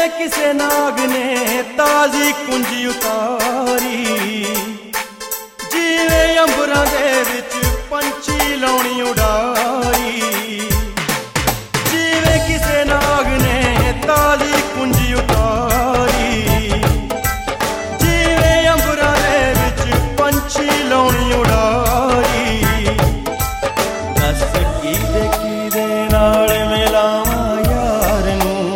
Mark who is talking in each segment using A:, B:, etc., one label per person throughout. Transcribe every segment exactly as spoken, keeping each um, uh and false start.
A: जिवें किसे नाग ने ताजी कुंजी उतारी, जिवें अंबरां दे विच पंछी लाउणी उडारी। जिवें किसे नाग ने ताजी कुंजी उतारी, जिवें अंबरां दे विच पंछी लाउणी उडारी। दस कीदे कीदे नाल मिलावां यार नूं,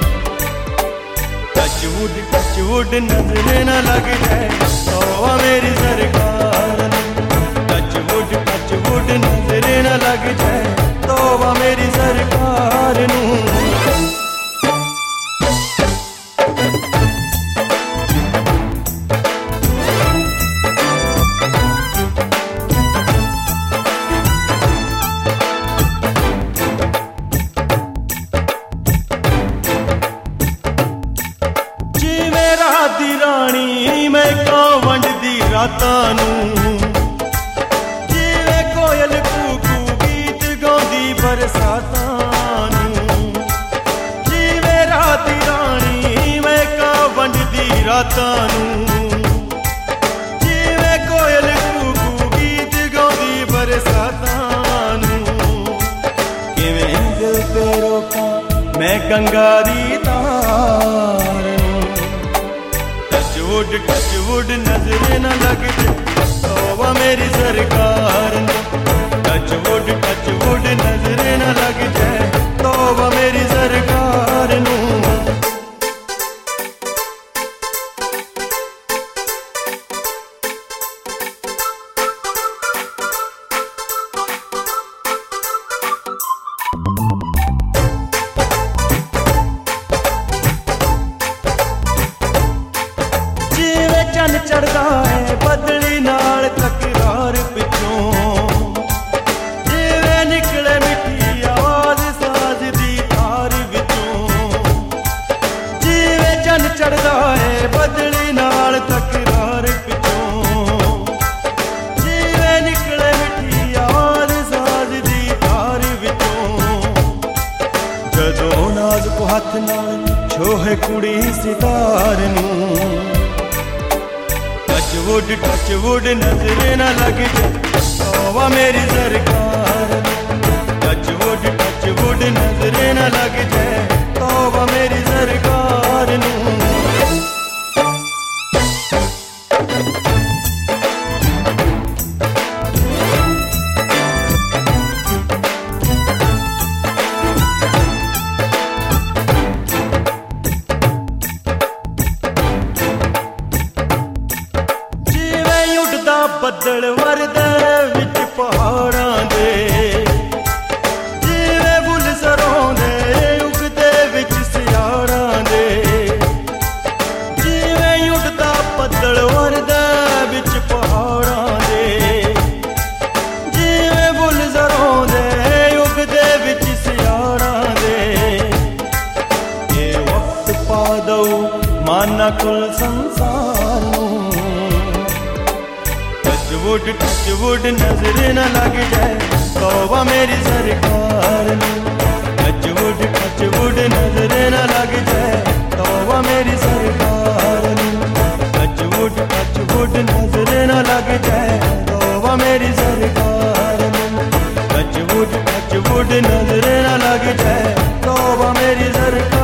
A: टचवुड टचवुड नजर न लग जाए तौबा मेरी सरकार नूं। टचवुड टचवुड नजर न लग जाए तौबा मेरी सरकार नूं। रानी मैं कां वंडदी रातां नूं, जिवें कोयल कूकू गीत गाउंदी बरसातां नूं। जिवें रात रानी मैं कां वंडदी रातां नूं, जिवें कोयल कूकू गीत गाउंदी बरसातां नूं। किवें दिल ते रोकां मैं गंगा दी धार, टचवुड टचवुड नजर न लग जाए तौबा मेरी सरकार नूं। टचवुड टचवुड नजर न लग जाए तौबा मेरी सरकार नूं। चन चढ़दा है बदली नाल तकरार पिछों, जिवें निकले मिठी आवाज साज दी तार विचों। जिवें चन चढ़दा है बदली नाल तकरार पिछों, जिवें निकले मिठी आवाज साज दी तार विचों। जदों नाजुक हथ नाल छोहे कुड़ी सितार नूं, टचवुड टचवुड नजर न लग जाए तौबा मेरी सरकार नूं। टचवुड टचवुड नजर न लग जाए तौबा मेरी सरकार नूं। ਬੱਦਲ ਵਰਦੇ ਵਿੱਚ ਪਹਾੜਾਂ ਦੇ, ਜਿਵੇਂ ਫੁੱਲ ਸਰੋਂ ਦੇ ਉਗਦੇ ਵਿੱਚ ਸਿਆੜਾਂ ਦੇ। ਜਿਵੇਂ ਉੱਡਦਾ ਬੱਦਲ ਵਰਦੇ ਵਿੱਚ ਪਹਾੜਾਂ ਦੇ, ਜਿਵੇਂ ਫੁੱਲ ਸਰੋਂ ਦੇ ਉਗਦੇ ਵਿੱਚ ਸਿਆੜਾਂ ਦੇ। ਇਹ ਵਕਤ ਪਾ ਦਊ ਮਾਨਾ ਕੁਲ ਸੰਸਾਰ ਨੂੰ, टचवुड टचवुड नजर न लग जाए तौबा मेरी सरकार नूं। टचवुड टचवुड नजर न लग जाए तौबा मेरी सरकार नूं। टचवुड टचवुड नजर न लग जाए तौबा मेरी सरकार नूं। टचवुड टचवुड नजर न लग जाए तौबा मेरी सरकार।